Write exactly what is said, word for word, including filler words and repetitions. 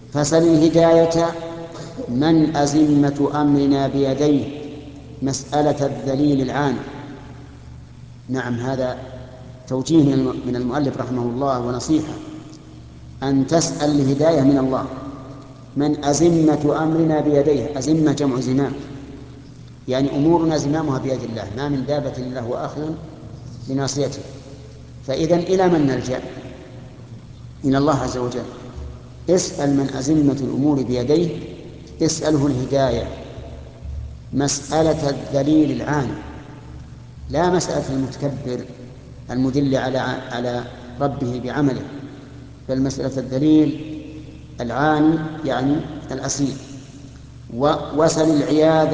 فسل الهداية من أزمة أمرنا بيديه مسألة الذليل العاني. نعم، هذا توجيه من المؤلف رحمه الله ونصيحة، أن تسأل الهداية من الله. من أزمة أمرنا بيديه، أزمة جمع زمام، يعني أمورنا زمامها بيد الله، ما من دابة إلا هو آخذ بناصيته. فإذن إلى من نلجأ؟ إلى الله عز وجل. اسأل من أزمة الأمور بيديه، اسأله الهداية، مسألة الذليل العاني، لا مسألة المتكبر المدل على على ربه بعمله، بل مسألة الذليل العاني يعني الأصيل. وسل العياذ